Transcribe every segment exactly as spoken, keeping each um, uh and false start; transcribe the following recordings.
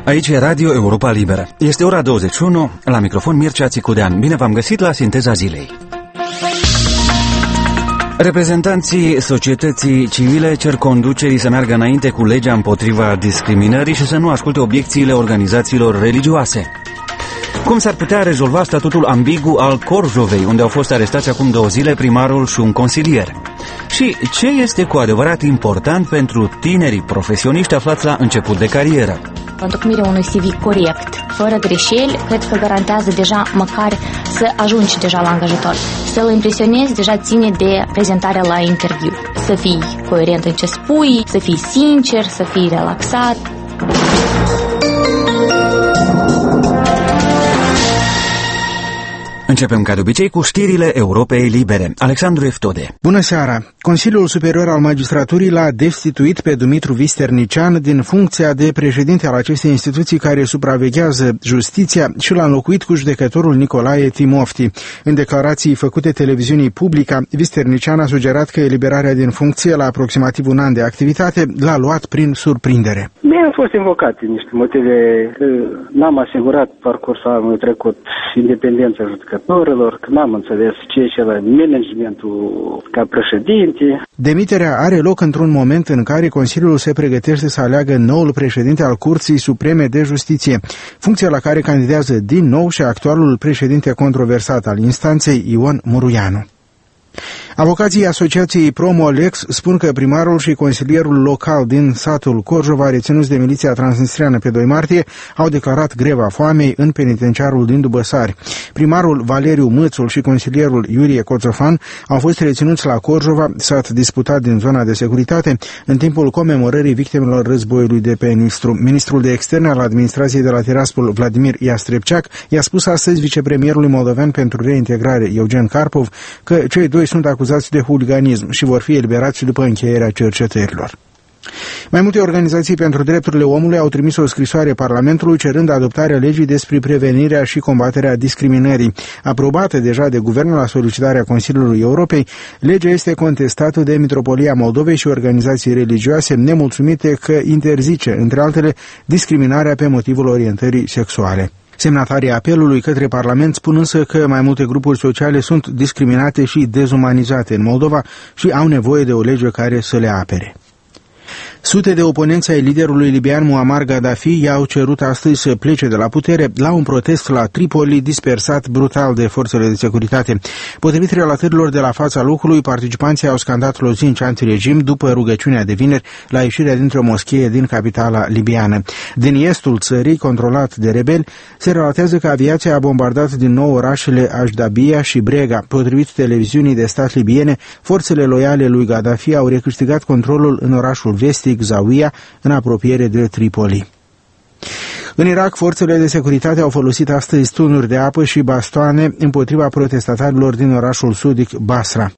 Aici e Radio Europa Liberă. Este ora douăzeci și unu, la microfon Mircea Țicudean. Bine v-am găsit la Sinteza Zilei. Reprezentanții societății civile cer conducerii să meargă înainte cu legea împotriva discriminării și să nu asculte obiecțiile organizațiilor religioase. Cum s-ar putea rezolva statutul ambigu al Corjovei, unde au fost arestați acum două zile primarul și un consilier? Și ce este cu adevărat important pentru tinerii profesioniști aflați la început de carieră? Întocmirea unui C V corect, fără greșeli, cred că garantează deja măcar să ajungi deja la angajator. Să-l impresionezi deja ține de prezentarea la interviu. Să fii coerent în ce spui, să fii sincer, să fii relaxat. Începem ca de obicei cu știrile Europei Libere. Alexandru Eftode. Bună seara! Consiliul Superior al Magistraturii l-a destituit pe Dumitru Visternician din funcția de președinte al acestei instituții care supraveghează justiția și l-a înlocuit cu judecătorul Nicolae Timofti. În declarații făcute televiziunii Publica, Visternician a sugerat că eliberarea din funcție la aproximativ un an de activitate l-a luat prin surprindere. Bine, au fost invocate niște motive că n-am asigurat parcursul anului trecut independența judecătorilor, că n-am înțeles ce e la managementul ca președinte. Demiterea are loc într-un moment în care Consiliul se pregătește să aleagă noul președinte al Curții Supreme de Justiție, funcția la care candidează din nou și actualul președinte controversat al instanței, Ion Muruianu. Avocații Asociației Promo-Lex spun că primarul și consilierul local din satul Corjova, reținuți de miliția transnistreană pe doi martie, au declarat greva foamei în penitenciarul din Dubăsari. Primarul Valeriu Mățul și consilierul Iurie Coțofan au fost reținuți la Corjova, sat disputat din zona de securitate, în timpul comemorării victimelor războiului de pe Nistru. Ministrul de Externe al administrației de la Tiraspol, Vladimir Iastrebceac, i-a spus astăzi vicepremierului moldovean pentru reintegrare, Eugen Karpov, că cei doi sunt acuzați de huliganism și vor fi eliberați după încheierea cercetărilor. Mai multe organizații pentru drepturile omului au trimis o scrisoare Parlamentului cerând adoptarea legii despre prevenirea și combaterea discriminării. Aprobată deja de guvern la solicitarea Consiliului Europei, legea este contestată de Mitropolia Moldovei și organizații religioase nemulțumite că interzice, între altele, discriminarea pe motivul orientării sexuale. Semnatarii apelului către Parlament spun însă că mai multe grupuri sociale sunt discriminate și dezumanizate în Moldova și au nevoie de o lege care să le apere. Sute de oponenți ai liderului libian Muammar Gaddafi i-au cerut astăzi să plece de la putere la un protest la Tripoli dispersat brutal de forțele de securitate. Potrivit relatărilor de la fața locului, participanții au scandat lozinci antiregim după rugăciunea de vineri la ieșirea dintr-o moschee din capitala libiană. Din estul țării, controlat de rebeli, se relatează că aviația a bombardat din nou orașele Ashdabia și Brega. Potrivit televiziunii de stat libiene, forțele loiale lui Gaddafi au recâștigat controlul în orașul vestic Zawiya, în apropiere de Tripoli. În Irak, forțele de securitate au folosit astăzi tunuri de apă și bastoane împotriva protestatarilor din orașul sudic Basra.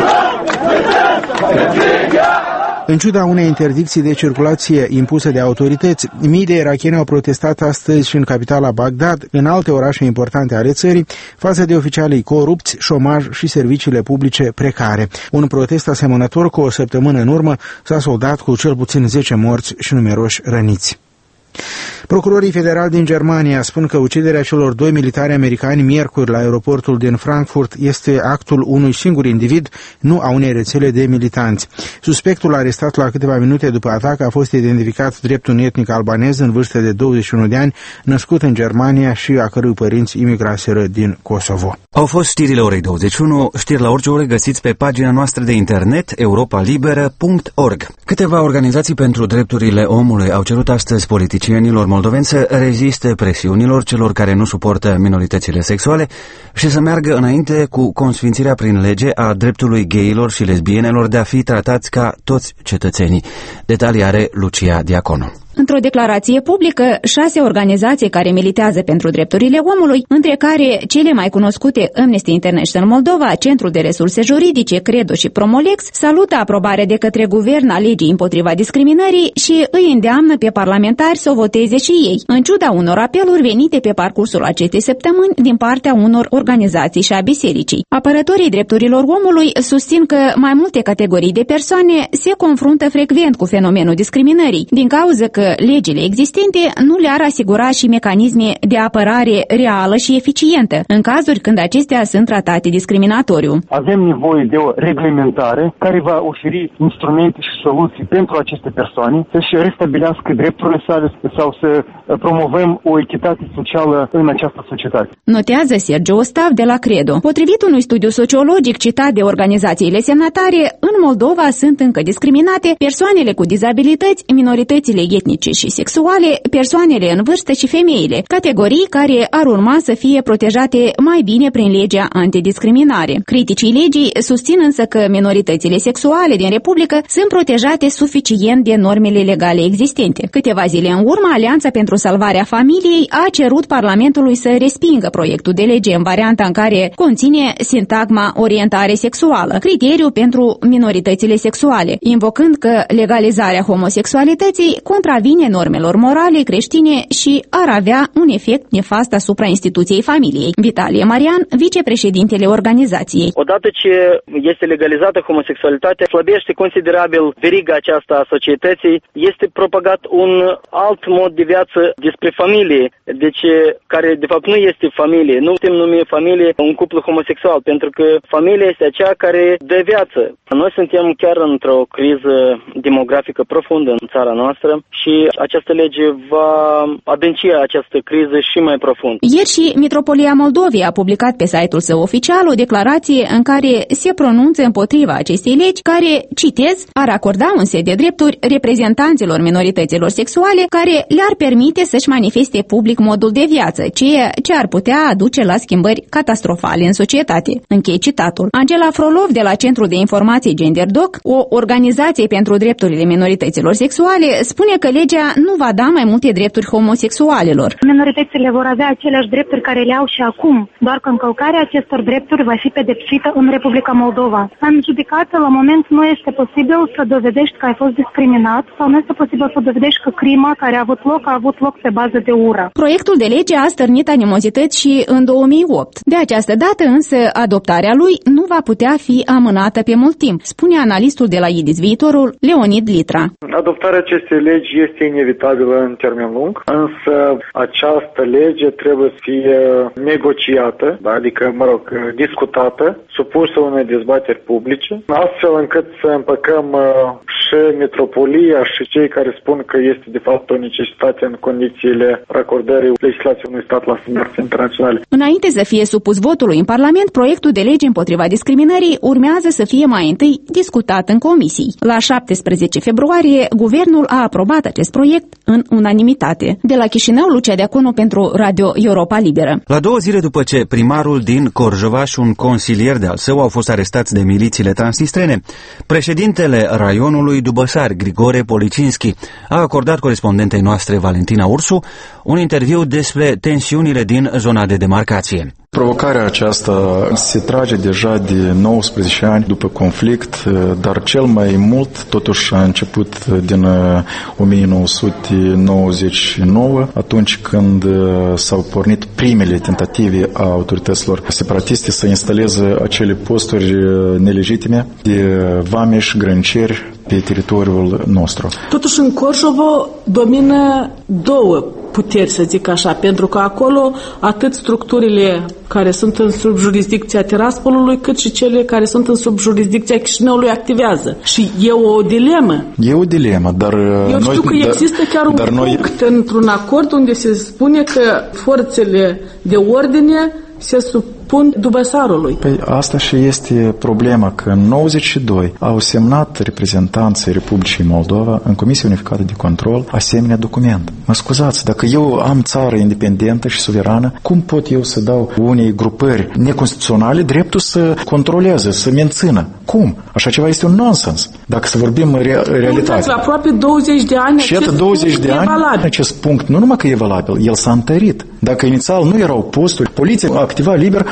În ciuda unei interdicții de circulație impuse de autorități, mii de irakieni au protestat astăzi și în capitala Bagdad, în alte orașe importante ale țării, față de oficialii corupți, șomaj și serviciile publice precare. Un protest asemănător cu o săptămână în urmă s-a soldat cu cel puțin zece morți și numeroși răniți. Procurorii federali din Germania spun că uciderea celor doi militari americani miercuri la aeroportul din Frankfurt este actul unui singur individ, nu a unei rețele de militanți. Suspectul arestat la câteva minute după atac a fost identificat drept un etnic albanez în vârstă de douăzeci și unu de ani, născut în Germania și a cărui părinți imigraseră din Kosovo. Au fost știrile orei douăzeci și unu, știri la orice oră găsiți pe pagina noastră de internet europa liberă punct org. Câteva organizații pentru drepturile omului au cerut astăzi politicienilor moldoveni să reziste presiunilor celor care nu suportă minoritățile sexuale și să meargă înainte cu consfințirea prin lege a dreptului gayilor și lesbienelor de a fi tratați ca toți cetățenii. Detalii are Lucia Diaconu. Într-o declarație publică, șase organizații care militează pentru drepturile omului, între care cele mai cunoscute Amnesty International Moldova, Centrul de Resurse Juridice, Credo și Promolex, salută aprobarea de către guvern a legii împotriva discriminării și îi îndeamnă pe parlamentari să o voteze și ei, în ciuda unor apeluri venite pe parcursul acestei săptămâni din partea unor organizații și a bisericii. Apărătorii drepturilor omului susțin că mai multe categorii de persoane se confruntă frecvent cu fenomenul discriminării, din cauza că legile existente nu le-ar asigura și mecanisme de apărare reală și eficientă în cazuri când acestea sunt tratate discriminatoriu. Avem nevoie de o reglementare care va oferi instrumente și soluții pentru aceste persoane să-și restabilească drepturile sale sau să promovăm o echitate socială în această societate. Notează Sergiu Ostav de la Credo. Potrivit unui studiu sociologic citat de organizațiile semnatare, în Moldova sunt încă discriminate persoanele cu dizabilități, minoritățile etnice și sexuale, persoanele în vârstă și femeile, categorii care ar urma să fie protejate mai bine prin legea antidiscriminare. Criticii legii susțin însă că minoritățile sexuale din Republică sunt protejate suficient de normele legale existente. Câteva zile în urmă, Alianța pentru Salvarea Familiei a cerut Parlamentului să respingă proiectul de lege în varianta în care conține sintagma orientare sexuală, criteriu pentru minoritățile sexuale, invocând că legalizarea homosexualității contravine normelor morale creștine și ar avea un efect nefast asupra instituției familiei. Vitalie Marian, vicepreședintele organizației. Odată ce este legalizată homosexualitatea, slăbește considerabil veriga aceasta a societății, este propagat un alt mod de viață despre familie, deci care de fapt nu este familie, nu putem numi familie un cuplu homosexual, pentru că familia este aceea care dă viață. Noi suntem chiar într-o criză demografică profundă în țara noastră și această lege va adânci această criză și mai profund. Ieri și Mitropolia Moldovei a publicat pe site-ul său oficial o declarație în care se pronunță împotriva acestei legi care, citez, ar acorda un set de drepturi reprezentanților minorităților sexuale care le-ar permite să-și manifeste public modul de viață, ceea ce ar putea aduce la schimbări catastrofale în societate. Închei citatul. Angela Frolov de la Centrul de Informații GenderDoc, o organizație pentru drepturile minorităților sexuale, spune că legea nu va da mai multe drepturi homosexualelor. Minoritățile vor avea aceleași drepturi care le au și acum, doar că încălcarea acestor drepturi va fi pedepsită în Republica Moldova. În judecată, la moment, nu este posibil să dovedești că ai fost discriminat sau nu este posibil să dovedești că crima care a avut loc a avut loc pe bază de ură. Proiectul de lege a stârnit animozități și în două mii opt. De această dată însă adoptarea lui nu va putea fi amânată pe mult timp, spune analistul de la I D I S Viitorul, Leonid Litra. Adoptarea acestei legi este inevitabilă în termen lung, însă această lege trebuie să fie negociată, da? Adică, mă rog, discutată, supusă unei dezbateri publice, astfel încât să împăcăm și metropolia și cei care spun că este de fapt o necesitate în condițiile racordării legislației unui stat la standarde internaționale. Înainte să fie supus votului în Parlament, proiectul de lege împotriva discriminării urmează să fie mai întâi discutat în comisii. La șaptesprezece februarie, guvernul a aprobat acest proiect în unanimitate. De la Chișinău, Lucia Deaconu pentru Radio Europa Liberă. La două zile după ce primarul din Corjova și un consilier de al său au fost arestați de milițiile transnistrene, președintele raionului Dubăsari, Grigore Policinski, a acordat corespondentei noastre Valentina Ursu un interviu despre tensiunile din zona de demarcație. Provocarea aceasta se trage deja de nouăsprezece ani după conflict, dar cel mai mult totuși a început din o mie nouă sute nouăzeci și nouă, atunci când s-au pornit primele tentative a autorităților separatiste să instaleze acele posturi nelegitime de vameși, grănceri pe teritoriul nostru. Totuși în Corjova domină două puteri, să zic așa, pentru că acolo atât structurile care sunt în sub jurisdicția Tiraspolului, cât și cele care sunt în sub jurisdicția Chișinăului activează. Și e o dilemă. E o dilemă, dar Eu noi, știu că dar, există chiar un dar noi... punct într-un acord unde se spune că forțele de ordine se supun Dubăsarului. Păi asta și este problema, că în nouăzeci și doi au semnat reprezentanții Republicii Moldova în Comisia Unificată de Control asemenea document. Mă scuzați, dacă eu am țară independentă și suverană, cum pot eu să dau unei grupări neconstituționale dreptul să controleze, să mențină? Cum? Așa ceva este un nonsens. Dacă să vorbim în rea- realitate. La aproape douăzeci de ani și iată douăzeci de ani, acest punct nu numai că e valabil, el s-a întărit. Dacă inițial nu erau posturi, poliția activa liber,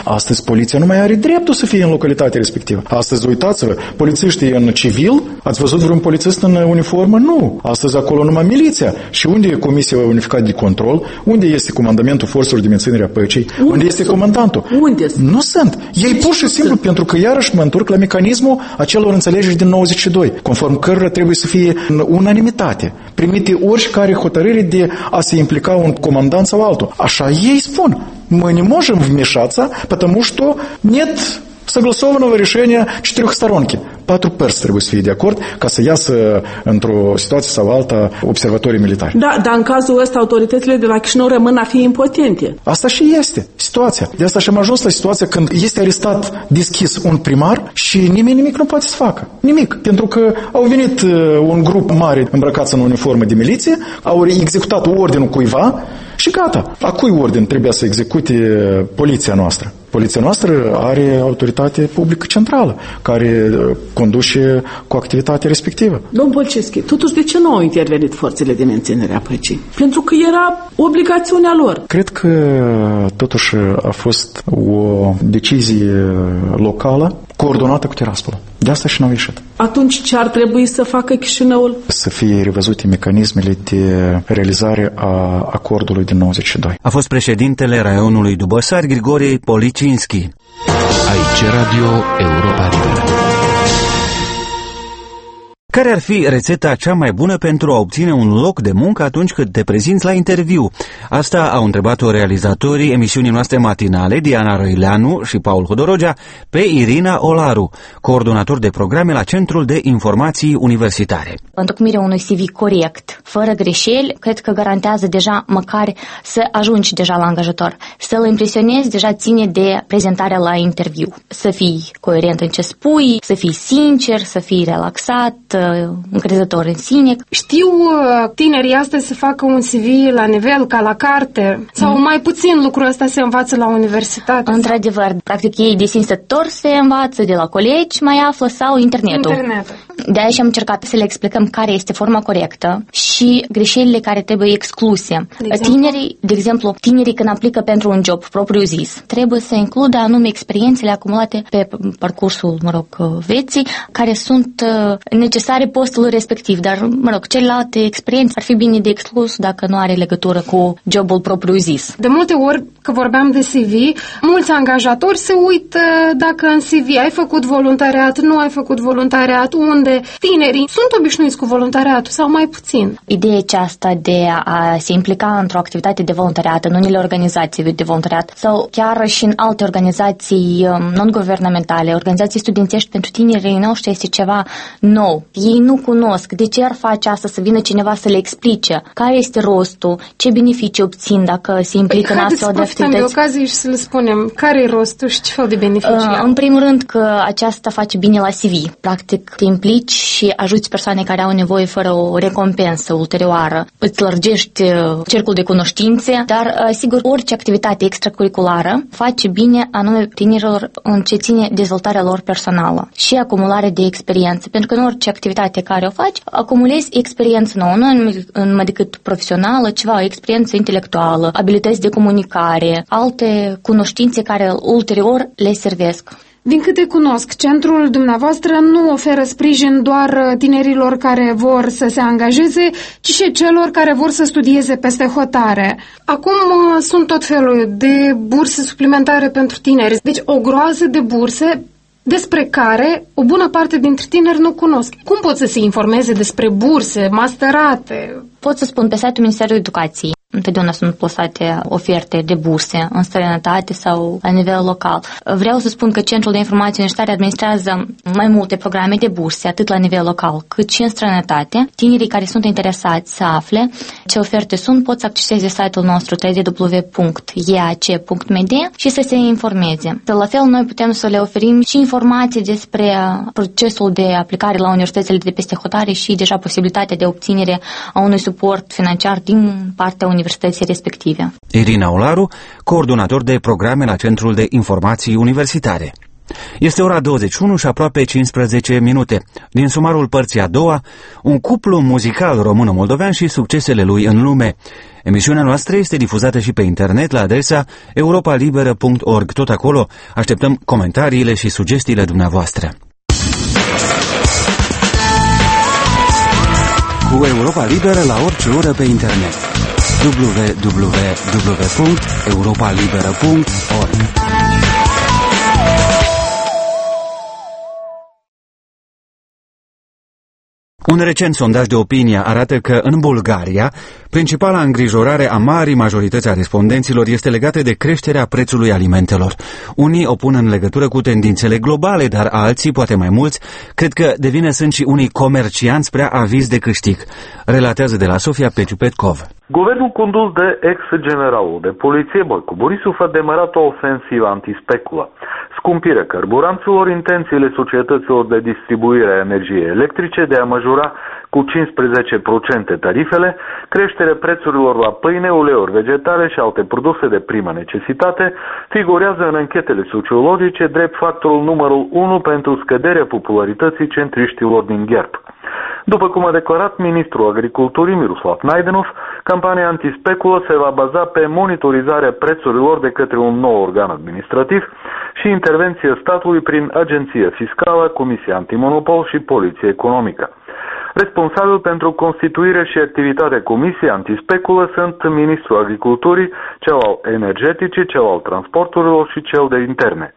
Astăzi poliția nu mai are dreptul să fie în localitatea respectivă. Astăzi, uitați-vă, polițiștii în civil, ați văzut vreun polițist în uniformă? Nu. Astăzi acolo numai miliția. Și unde e Comisia Unificată de Control? Unde este Comandamentul Forțelor de Menținere a Păcii? Unde, unde este comandantul? Unde? Nu sunt. Ei pur și simplu, pentru că iarăși mă întorc la mecanismul acelor înțelegeri din nouăzeci și doi, conform cărora trebuie să fie în unanimitate primite oricare hotărâre de a se implica un comandant sau altul. Așa ei spun. Мы не можем вмешаться, потому что нет согласованного решения четырехсторонки. Patru părți trebuie să fie de acord ca să iasă într-o situație sau alta observatorii militari. Da, dar în cazul ăsta autoritățile de la Chișinău rămân a fi impotente. Asta și este situația. De asta și am ajuns la situația când este arestat deschis un primar și nimeni nimic nu poate să facă. Nimic. Pentru că au venit un grup mare îmbrăcați în uniformă de miliție, au executat ordinul cuiva și gata. A cui ordin trebuia să execute poliția noastră? Poliția noastră are autoritate publică centrală, care conduce cu activitatea respectivă. Domnul Bolceschi, totuși de ce nu au intervenit forțele de menținere a păcii? Pentru că era obligațiunea lor. Cred că totuși a fost o decizie locală coordonată cu Tiraspolul. De asta și n-au ieșit. Atunci ce ar trebui să facă Chișinăul? Să fie revăzute mecanismele de realizare a acordului din nouăzeci și doi. A fost președintele raionului Dubăsari, Grigore Policinski. Aici Radio Europa Liberă. Care ar fi rețeta cea mai bună pentru a obține un loc de muncă atunci când te prezinți la interviu? Asta au întrebat-o realizatorii emisiunii noastre matinale, Diana Răileanu și Paul Hodorogea, pe Irina Olaru, coordonator de programe la Centrul de Informații Universitare. Întocmirea unui C V corect, fără greșeli, cred că garantează deja măcar să ajungi deja la angajator. Să-l impresionezi deja ține de prezentarea la interviu. Să fii coerent în ce spui, să fii sincer, să fii relaxat, încrezător în sine. Știu tinerii astăzi să facă un C V la nivel ca la carte sau mm. mai puțin lucrul ăsta se învață la universitate? Într-adevăr, practic ei de sine stătători se învață de la colegi, mai află sau internetul. Internetul. De aia și am încercat să le explicăm care este forma corectă și greșelile care trebuie excluse. De tinerii, de exemplu, tinerii când aplică pentru un job propriu zis, trebuie să includă anume experiențele acumulate pe parcursul, mă rog, vieții, care sunt necesare postului respectiv, dar, mă rog, celelalte experiențe ar fi bine de exclus dacă nu are legătură cu jobul propriu zis. De multe ori, că vorbeam de C V, mulți angajatori se uită dacă în C V ai făcut voluntariat, nu ai făcut voluntariat, unde tinerii sunt obișnuiți cu voluntariatul sau mai puțin. Ideea aceasta de a se implica într-o activitate de voluntariat în unele organizații de voluntariat sau chiar și în alte organizații non-guvernamentale, organizații studențești pentru tinerii noștri este ceva nou. Ei nu cunosc. De ce ar face asta să vină cineva să le explice care este rostul, ce beneficii obțin dacă se implică păi, în astfel de activități? Haideți să ocazie și să le spunem care e rostul și ce fel de beneficii uh, În primul rând că aceasta face bine la C V. Practic te implici și ajuți persoane care au nevoie fără o recompensă ulterioară. Îți lărgești cercul de cunoștințe, dar sigur orice activitate extracurriculară face bine anume tinerilor în ce ține dezvoltarea lor personală și acumulare de experiență, pentru că în orice activitate care o faci, acumulezi experiență nouă, nu numai decât profesională, ceva, o experiență intelectuală, abilități de comunicare, alte cunoștințe care ulterior le servesc. Din câte cunosc, centrul dumneavoastră nu oferă sprijin doar tinerilor care vor să se angajeze, ci și celor care vor să studieze peste hotare. Acum sunt tot felul de burse suplimentare pentru tineri, deci o groază de burse despre care o bună parte dintre tineri nu cunosc. Cum pot să se informeze despre burse, masterate? Pot să spun pe site-ul Ministerului Educației. Întotdeauna sunt plasate oferte de burse în străinătate sau la nivel local. Vreau să spun că Centrul de Informații Universitare administrează mai multe programe de burse, atât la nivel local cât și în străinătate. Tinerii care sunt interesați să afle ce oferte sunt pot să acceseze site-ul nostru w w w punct e a c punct m d și să se informeze. La fel, noi putem să le oferim și informații despre procesul de aplicare la universitățile de peste hotare și deja posibilitatea de obținere a unui suport financiar din partea universității respective. Irina Olaru, coordonator de programe la Centrul de Informații Universitare. Este ora douăzeci și unu și aproape cincisprezece minute. Din sumarul părții a doua, un cuplu muzical român-moldovean și succesele lui în lume. Emisiunea noastră este difuzată și pe internet la adresa europa liberă punct org. Tot acolo așteptăm comentariile și sugestiile dumneavoastră. Cu Europa Liberă la orice oră pe internet. w w w punct europa liberă punct org. Un recent sondaj de opinie arată că în Bulgaria, principala îngrijorare a marii majorități a respondenților este legată de creșterea prețului alimentelor. Unii o pun în legătură cu tendințele globale, dar alții, poate mai mulți, cred că de vină sunt și unii comercianți prea avizi de câștig. Relatează de la Sofia Peciu Petkov. Guvernul condus de ex-generalul de poliție Boicu Borisov a demarat o ofensivă antispeculă. Scumpirea carburanților, intențiile societăților de distribuire a energiei electrice de a majora cu cincisprezece la sută tarifele, creșterea prețurilor la pâine, uleiuri vegetale și alte produse de primă necesitate, figurează în anchetele sociologice drept factorul numărul unu pentru scăderea popularității centriștilor din Gherb. După cum a declarat ministrul agriculturii Miroslav Naidenov, campania antispeculă se va baza pe monitorizarea prețurilor de către un nou organ administrativ și intervenția statului prin Agenția Fiscală, Comisia Antimonopol și Poliție Economică. Responsabil pentru constituirea și activitatea Comisiei Antispeculă sunt Ministrul Agriculturii, cel al Energeticii, cel al Transporturilor și cel de Interne.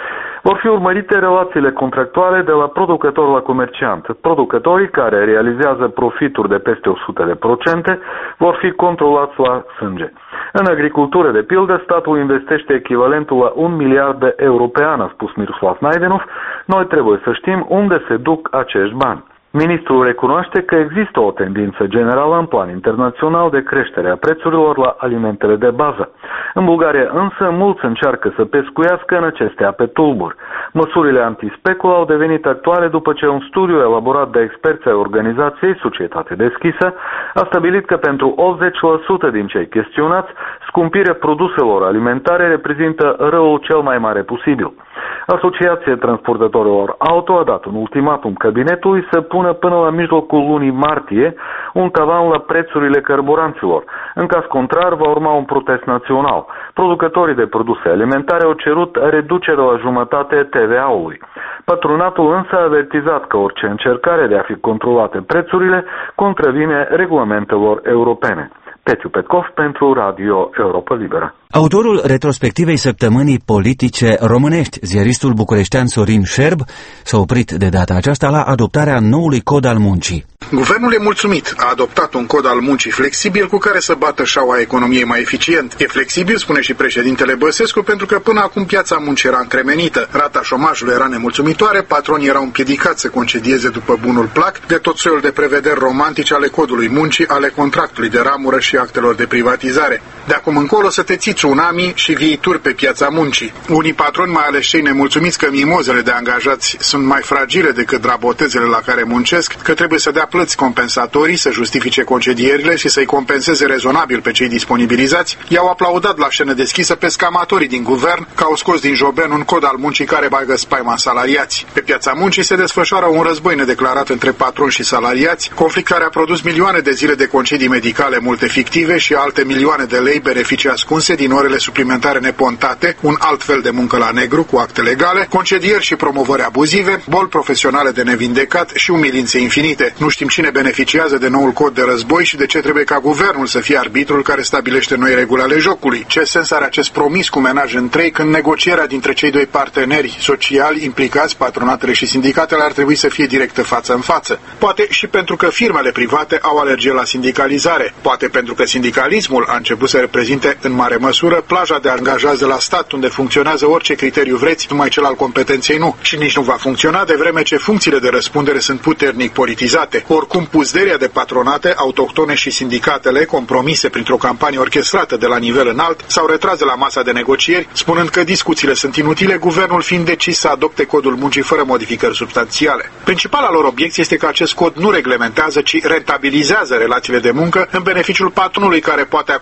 Vor fi urmărite relațiile contractuale de la producător la comerciant. Producătorii care realizează profituri de peste o sută de procente vor fi controlați la sânge. În agricultură, de pildă, statul investește echivalentul la un miliard de euro pe an, a spus Miroslav Naidenov. Noi trebuie să știm unde se duc acești bani. Ministrul recunoaște că există o tendință generală în plan internațional de creștere a prețurilor la alimentele de bază. În Bulgaria însă mulți încearcă să pescuiască în aceste ape tulburi. Măsurile antispeculă au devenit actuale după ce un studiu elaborat de experți ai organizației Societate Deschisă a stabilit că pentru optzeci la sută din cei chestionați, scumpirea produselor alimentare reprezintă răul cel mai mare posibil. Asociația Transportatorilor Auto a dat un ultimatum cabinetului să pună până la mijlocul lunii martie un tavan la prețurile carburanților. În caz contrar, va urma un protest național. Producătorii de produse alimentare au cerut reducerea la jumătate T V A-ului. Patronatul însă a avertizat că orice încercare de a fi controlate prețurile contravine regulamentelor europene. Peciu Petkov pentru Radio Europa Liberă. Autorul retrospectivei săptămânii politice românești, ziaristul bucureștean Sorin Șerb, s-a oprit de data aceasta la adoptarea noului cod al muncii. Guvernul e mulțumit. A adoptat un cod al muncii flexibil cu care să bată șaua economiei mai eficient. E flexibil, spune și președintele Băsescu, pentru că până acum piața muncii era încremenită. Rata șomajului era nemulțumitoare, patronii erau împiedicați să concedieze după bunul plac de tot soiul de prevederi romantice ale codului muncii, ale contractului de ramură și actelor de privatizare. De acum încolo să te ții tsunami și viituri pe piața muncii. Unii patroni, mai ales cei nemulțumiți că mimozele de angajați sunt mai fragile decât drabotezele la care muncesc, că trebuie să dea plăți compensatorii, să justifice concedierile și să-i compenseze rezonabil pe cei disponibilizați, i-au aplaudat la scenă deschisă pe scamatorii din guvern că au scos din joben un cod al muncii care bagă spaima în salariați. Pe piața muncii se desfășoară un război nedeclarat între patroni și salariați, conflict care a produs milioane de zile de concedii medicale, multe fictive și alte milioane de lei beneficii ascunse din orele suplimentare nepontate, un alt fel de muncă la negru cu acte legale, concedieri și promovări abuzive, boli profesionale de nevindecat și umilințe infinite. Nu știm cine beneficiază de noul cod de război și de ce trebuie ca guvernul să fie arbitrul care stabilește noi reguli ale jocului. Ce sens are acest promis cu menaj în trei când negocierea dintre cei doi parteneri sociali implicați, patronatele și sindicatele, ar trebui să fie directă față în față? Poate și pentru că firmele private au alergie la sindicalizare. Poate pentru că sindicalismul a început să reprezinte în mare măsură plaja de angajați de la stat, unde funcționează orice criteriu vreți, numai cel al competenței nu. Și nici nu va funcționa de vreme ce funcțiile de răspundere sunt puternic politizate. Oricum, puzderia de patronate, autohtone și sindicatele, compromise printr-o campanie orchestrată de la nivel înalt, s-au retras de la masa de negocieri, spunând că discuțiile sunt inutile, guvernul fiind decis să adopte codul muncii fără modificări substanțiale. Principala lor obiecție este că acest cod nu reglementează, ci rentabilizează relațiile de muncă în beneficiul patronului, care poate acum să-și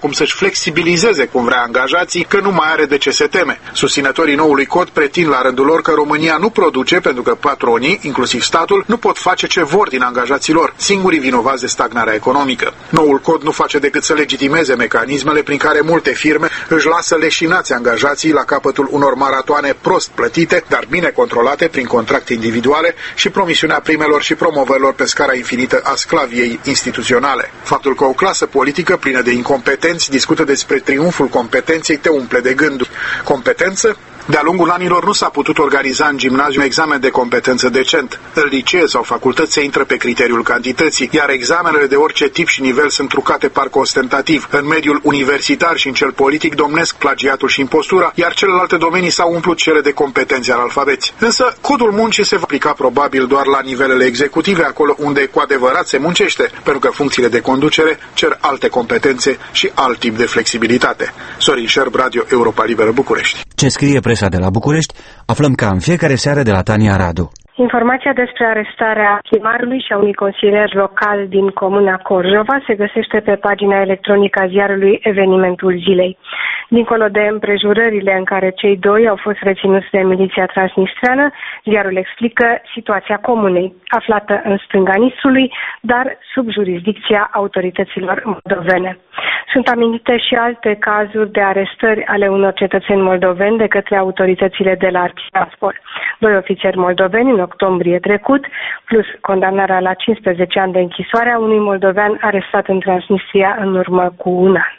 flexibilizeze cum vrea angajații, că nu mai are de ce se teme. Susținătorii noului cod pretind la rândul lor că România nu produce pentru că patronii, inclusiv statul, nu pot face ce vor din angajații lor, singurii vinovați de stagnarea economică. Noul cod nu face decât să legitimeze mecanismele prin care multe firme își lasă leșinați angajații la capătul unor maratoane prost plătite, dar bine controlate prin contracte individuale și promisiunea primelor și promovărilor pe scara infinită a sclaviei instituționale. Faptul că o clasă politică plină de incompetenți discută despre triumful competenței te umple de gânduri. Competență? De-a lungul anilor nu s-a putut organiza în gimnaziu examen de competență decent. În licee sau facultăți se intră pe criteriul cantității, iar examenele de orice tip și nivel sunt trucate parcă ostentativ. În mediul universitar și în cel politic domnesc plagiatul și impostura, iar celelalte domenii s-au umplut cele de competențe al alfabeții. Însă, codul muncii se va aplica probabil doar la nivelele executive, acolo unde cu adevărat se muncește, pentru că funcțiile de conducere cer alte competențe și alt tip de flexibilitate. Sorin Șerb, Radio Europa Liberă, București. Ce scrie presa de la București, aflăm ca în fiecare seară de la Tania Radu. Informația despre arestarea primarului și a unui consilier local din comuna Corjova se găsește pe pagina electronică a ziarului Evenimentul Zilei. Dincolo de împrejurările în care cei doi au fost reținuți de miliția transnistreană, ziarul explică situația comunei, aflată în stânga Nistrului, dar sub jurisdicția autorităților moldovene. Sunt amintite și alte cazuri de arestări ale unor cetățeni moldoveni de către autoritățile de la Arhiraspol. Doi ofițeri moldoveni în octombrie trecut, plus condamnarea la cincisprezece ani de închisoare a unui moldovean arestat în Transnistria în urmă cu un an.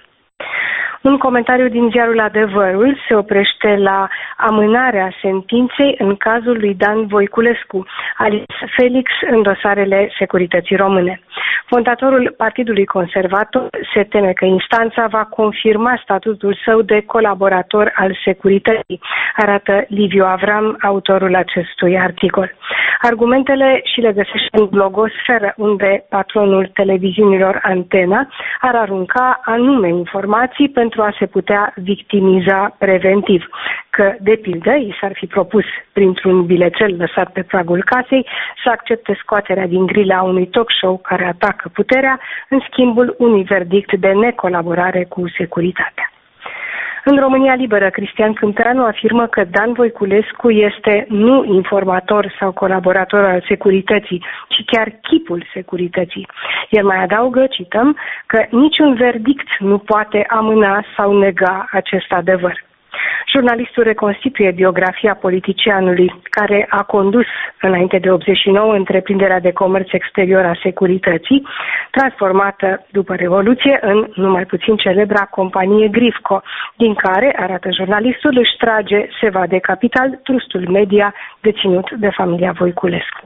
Un comentariu din ziarul Adevărul se oprește la amânarea sentinței în cazul lui Dan Voiculescu, alias Felix, în dosarele securității române. Fondatorul Partidului Conservator se teme că instanța va confirma statutul său de colaborator al securității, arată Liviu Avram, autorul acestui articol. Argumentele și le găsește în blogosferă, unde patronul televiziunilor Antena ar arunca anume informații pentru a se putea victimiza preventiv, că, de pildă, i s-ar fi propus printr-un bilețel lăsat pe pragul casei să accepte scoaterea din grilă a unui talk show care atacă puterea, în schimbul unui verdict de necolaborare cu securitatea. În România Liberă, Cristian Câmpeanu afirmă că Dan Voiculescu este nu informator sau colaborator al securității, ci chiar chipul securității. El mai adaugă, cităm, că niciun verdict nu poate amâna sau nega acest adevăr. Jurnalistul reconstituie biografia politicianului care a condus înainte de optzeci și nouă întreprinderea de comerț exterior a securității, transformată după Revoluție în numai puțin celebra companie Grifco, din care, arată jurnalistul, își trage seva de capital trustul media deținut de familia Voiculescu.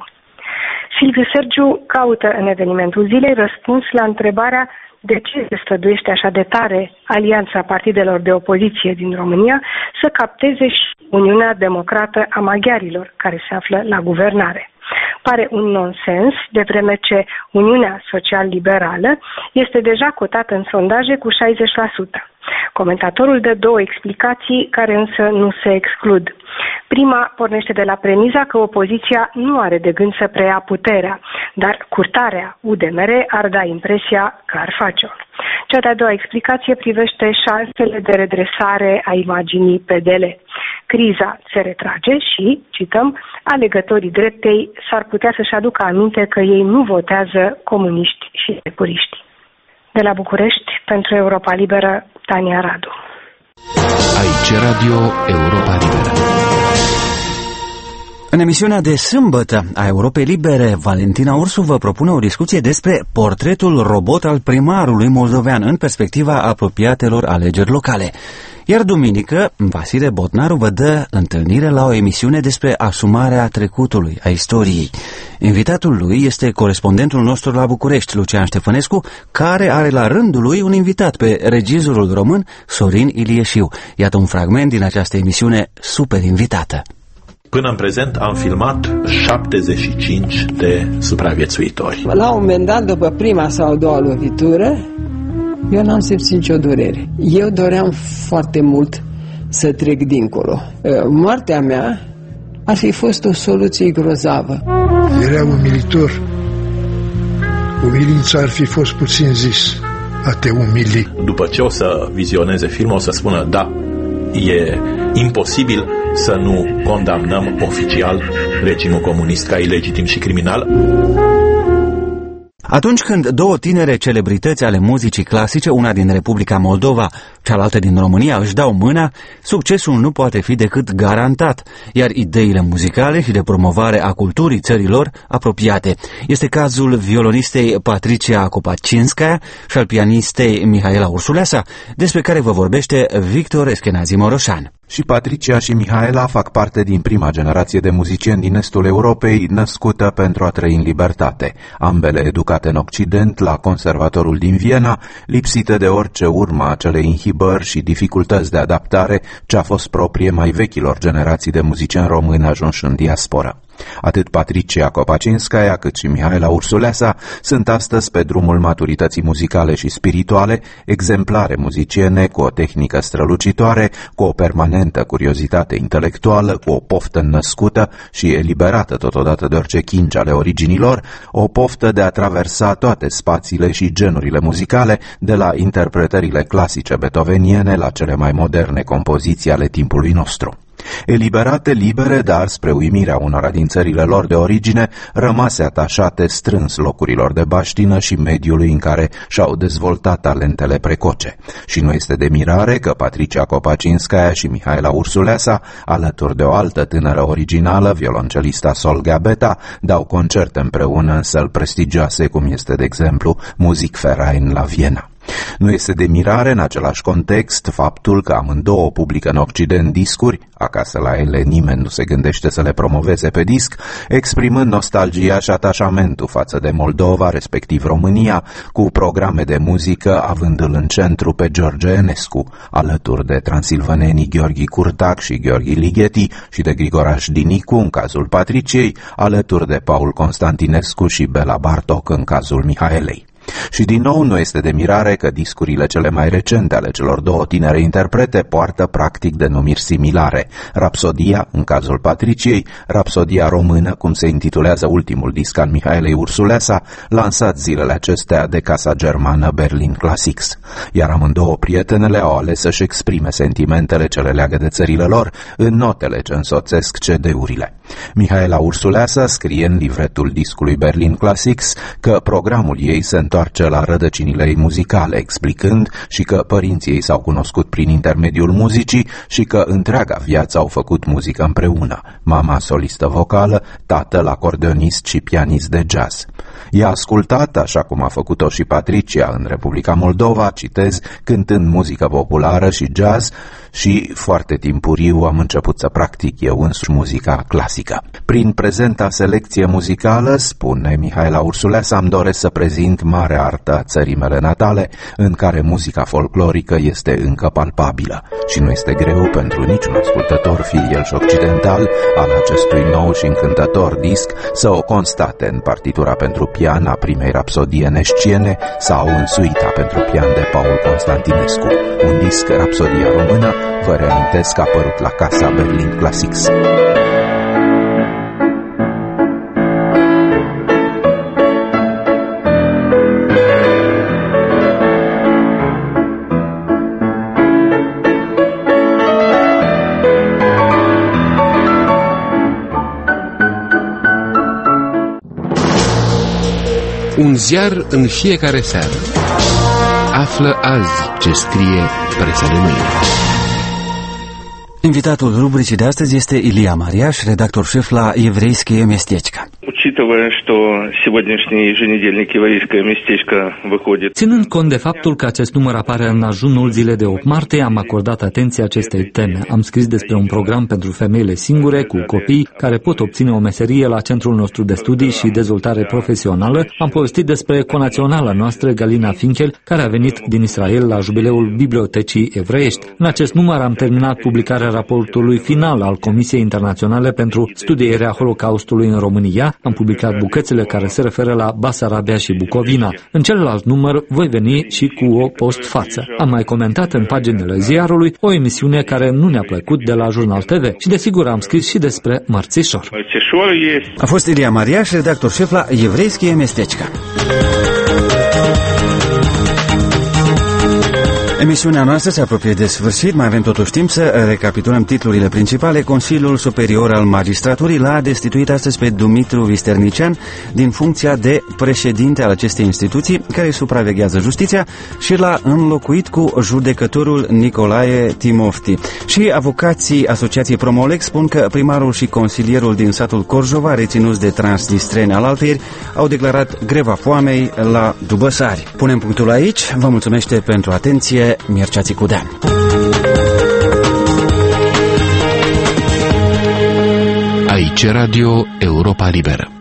Silviu Sergiu caută în Evenimentul Zilei răspuns la întrebarea de ce se străduiește așa de tare alianța partidelor de opoziție din România să capteze și Uniunea Democrată a Maghiarilor, care se află la guvernare. Pare un nonsens, de vreme ce Uniunea Social-Liberală este deja cotată în sondaje cu șaizeci la sută. Comentatorul dă două explicații care însă nu se exclud. Prima pornește de la premiza că opoziția nu are de gând să preia puterea, dar curtarea U D M R ar da impresia că ar face-o. Cea de-a doua explicație privește șansele de redresare a imaginii P D L. Criza se retrage și, cităm, alegătorii dreptei s-ar putea să-și aducă aminte că ei nu votează comuniști și securiști. De la București, pentru Europa Liberă, Tania Radu. Aici Radio Europa Liberă. În emisiunea de sâmbătă a Europei Libere, Valentina Ursu vă propune o discuție despre portretul robot al primarului moldovean în perspectiva apropiatelor alegeri locale. Iar duminică, Vasile Botnaru vă dă întâlnire la o emisiune despre asumarea trecutului, a istoriei. Invitatul lui este corespondentul nostru la București, Lucian Ștefănescu, care are la rândul lui un invitat pe regizorul român Sorin Ilieșiu. Iată un fragment din această emisiune super invitată. Până în prezent am filmat șaptezeci și cinci de supraviețuitori. La un moment dat, după prima sau a doua lovitură, eu n-am simțit nicio durere. Eu doream foarte mult să trec dincolo. Moartea mea ar fi fost o soluție grozavă. Era umilitor. Umilința ar fi fost puțin zis. a te umili. După ce o să vizioneze filmul, o să spună, da, e imposibil să nu condamnăm oficial regimul comunist ca ilegitim și criminal. Atunci când două tinere celebrități ale muzicii clasice, una din Republica Moldova, cealaltă din România, își dau mâna, succesul nu poate fi decât garantat, iar ideile muzicale și de promovare a culturii țărilor apropiate. Este cazul violonistei Patricia Kopacinskaya și al pianistei Mihaela Ursuleasa, despre care vă vorbește Victor Eschenazi Moroșan. Și Patricia și Mihaela fac parte din prima generație de muzicieni din estul Europei, născută pentru a trăi în libertate. Ambele educate în Occident, la conservatorul din Viena, lipsite de orice urmă acelei inhibări și dificultăți de adaptare ce a fost proprie mai vechilor generații de muzicieni români ajunși în diasporă. Atât Patricia Kopacinskaya cât și Mihaela Ursuleasa sunt astăzi pe drumul maturității muzicale și spirituale, exemplare muziciene cu o tehnică strălucitoare, cu o permanentă curiozitate intelectuală, cu o poftă născută și eliberată totodată de orice chingi ale originilor, o poftă de a traversa toate spațiile și genurile muzicale, de la interpretările clasice beethoveniene la cele mai moderne compoziții ale timpului nostru. Eliberate, libere, dar spre uimirea unora din țările lor de origine, rămase atașate strâns locurilor de baștină și mediului în care și-au dezvoltat talentele precoce. Și nu este de mirare că Patricia Kopacinskaya și Mihaela Ursuleasa, alături de o altă tânără originală, violoncelista Solga Beta, dau concerte împreună în săli prestigioase, cum este, de exemplu, Musikverein la Viena. Nu este de mirare în același context faptul că amândouă publică în Occident discuri, acasă la ele nimeni nu se gândește să le promoveze pe disc, exprimând nostalgia și atașamentul față de Moldova, respectiv România, cu programe de muzică avându-l în centru pe George Enescu, alături de transilvanenii Gheorghi Curtac și Gheorghi Ligeti și de Grigoraș Dinicu în cazul Patriciei, alături de Paul Constantinescu și Bela Bartok în cazul Mihaelei. Și din nou nu este de mirare că discurile cele mai recente ale celor două tinere interprete poartă practic denumiri similare. Rapsodia, în cazul Patriciei, Rapsodia română, cum se intitulează ultimul disc al Mihaelei Ursuleasa, lansat zilele acestea de casa germană Berlin Classics. Iar amândouă prietenele au ales să-și exprime sentimentele ce le leagă de țările lor în notele ce însoțesc C D-urile. Mihaela Ursuleasa scrie în livretul discului Berlin Classics că programul ei se întoarce la rădăcinile ei muzicale, explicând și că părinții ei s-au cunoscut prin intermediul muzicii și că întreaga viață au făcut muzică împreună, mama solistă vocală, tatăl acordeonist și pianist de jazz. I-a ascultat, așa cum a făcut-o și Patricia în Republica Moldova, citez, cântând muzică populară și jazz, și foarte timpuriu am început să practic eu însuși muzica clasică. Prin prezenta selecție muzicală, spune Mihaela Ursuleasa, îmi doresc să prezint marea artă a țării mele natale, în care muzica folclorică este încă palpabilă și nu este greu pentru niciun ascultător, fie el și occidental, al acestui nou și încântător disc, să o constate în partitura pentru pian a primei rapsodii enesciene sau în suita pentru pian de Paul Constantinescu. Un disc, Rapsodia română, vă reamintesc, a apărut la casa Berlin Classics. Un ziar în fiecare seară. Află azi ce scrie presa de mâine. Invitatul rubricii de astăzi este Ilia Mariaș, redactor șef la Еврейские местечко. Ținând cont de faptul că acest număr apare în ajunul zilei de opt martie, am acordat atenție acestei teme. Am scris despre un program pentru femeile singure, cu copii, care pot obține o meserie la centrul nostru de studii și dezvoltare profesională. Am povestit despre conaționala noastră, Galina Finkel, care a venit din Israel la jubileul Bibliotecii Evreiești. În acest număr am terminat publicarea raportului final al Comisiei Internaționale pentru Studierea Holocaustului în România. Am publicat bucățile care se referă la Basarabia și Bucovina. În celălalt număr voi veni și cu o postfață. Am mai comentat în paginile ziarului o emisiune care nu ne-a plăcut de la Jurnal T V și desigur am scris și despre Mărțișor. A fost Ilia Mariaș, redactor șef la Еврейские местечко. Emisiunea noastră se apropie de sfârșit, mai avem totuși timp să recapitulăm titlurile principale. Consiliul Superior al Magistraturii l-a destituit astăzi pe Dumitru Visternician din funcția de președinte al acestei instituții, care supraveghează justiția, și l-a înlocuit cu judecătorul Nicolae Timofti. Și avocații Asociației Promolex spun că primarul și consilierul din satul Corjova, reținuți de transnistreni alaltăieri, au declarat greva foamei la Dubăsari. Punem punctul aici. Vă mulțumește pentru atenție Mircea Țicudean. Aici Radio Europa Liberă.